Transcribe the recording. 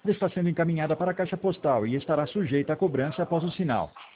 está sendo encaminhada para a caixa postal e estará sujeita à cobrança após o sinal.